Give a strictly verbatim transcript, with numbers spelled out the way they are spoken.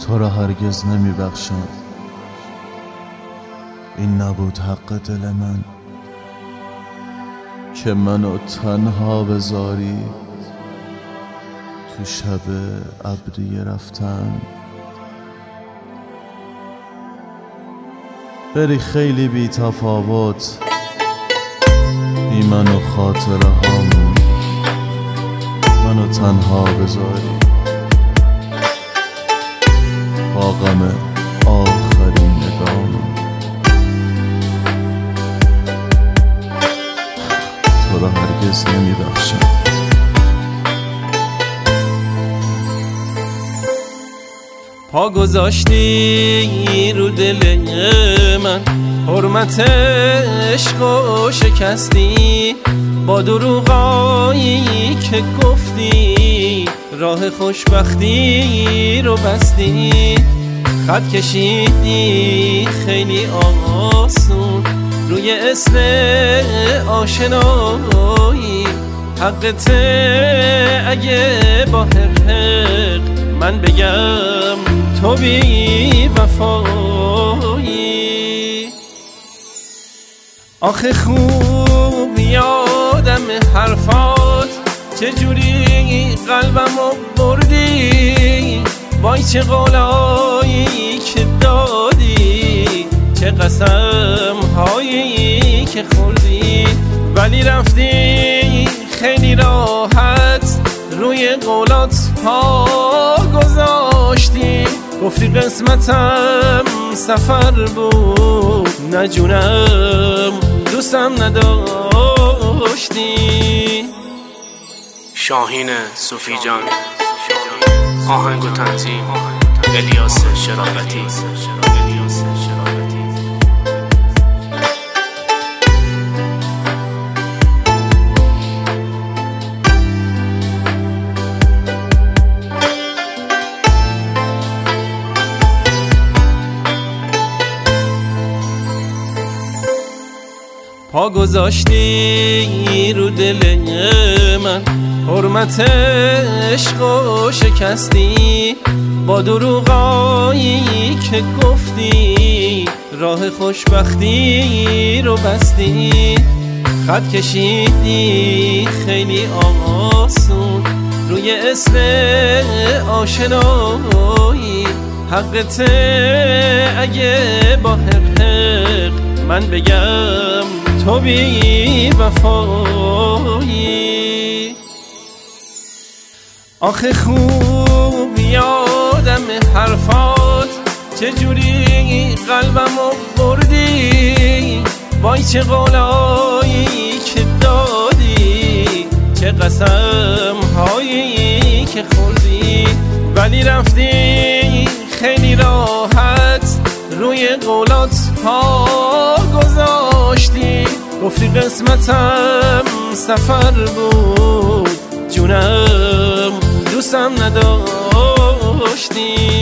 تو را هرگز نمی بخشم. این نبود حق دل من که منو تنها بذاری تو شب ابری رفتن. بری خیلی بی تفاوت بی من و خاطره هامون، منو تنها بذاری با غم آخرین نگامون. تو را هرگز نمی بخشم. پا گذاشتی رو دل من، حرمت عشق و شکستی با دروغایی که گفتی، راه خوشبختی رو بستی. خط کشیدی خیلی آسون روی اسم آشنایی، حقت اگه با حق حق من بگم تو بی وفایی. آخه خوب یادم حرفات، چجوری قلبمو بردی، وای چه قولایی که دادی، چه قسم هایی که خوردی، ولی رفتی خیلی راحت روی قولات پا گذاشتی. گفتی قسمتم سفر بود، نه جونم دوستم نداشتی. شاهین صوفی جان، آهنگ و تنظیم الیاس شرافتی. پا گذاشتی رو دل من، حرمت عشق و شکستی با دروغایی که گفتی، راه خوشبختی رو بستی. خط کشیدی خیلی آسون روی اسم آشنایی، حقت اگه با حق حق من بگم تو بی وفایی. آخه خوب یادم حرفات، چجوری قلبمو بردی، وای چه قولایی که دادی، چه قسم هایی که خوردی، ولی رفتی خیلی راحت روی قولات پا گذاشتی. گفتی قسمتم سفر بود، جونم دوستم نداشتی.